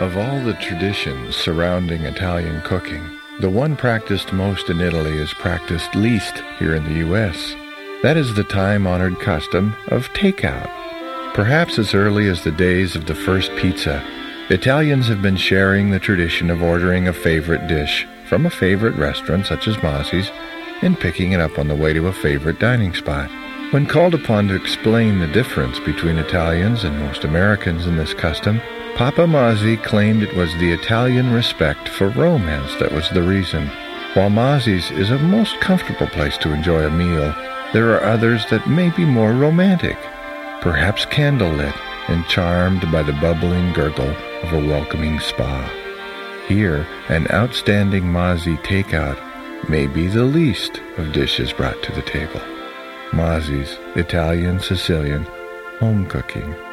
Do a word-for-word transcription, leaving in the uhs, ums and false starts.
Of all the traditions surrounding Italian cooking, the one practiced most in Italy is practiced least here in the U S That is the time-honored custom of takeout. Perhaps as early as the days of the first pizza, Italians have been sharing the tradition of ordering a favorite dish from a favorite restaurant such as Mozzi's and picking it up on the way to a favorite dining spot. When called upon to explain the difference between Italians and most Americans in this custom, Papa Mozzi claimed it was the Italian respect for romance that was the reason. While Mozzi's is a most comfortable place to enjoy a meal, there are others that may be more romantic, perhaps candlelit and charmed by the bubbling gurgle of a welcoming spa. Here, an outstanding Mozzi takeout may be the least of dishes brought to the table. Mozzi's Italian Sicilian home cooking.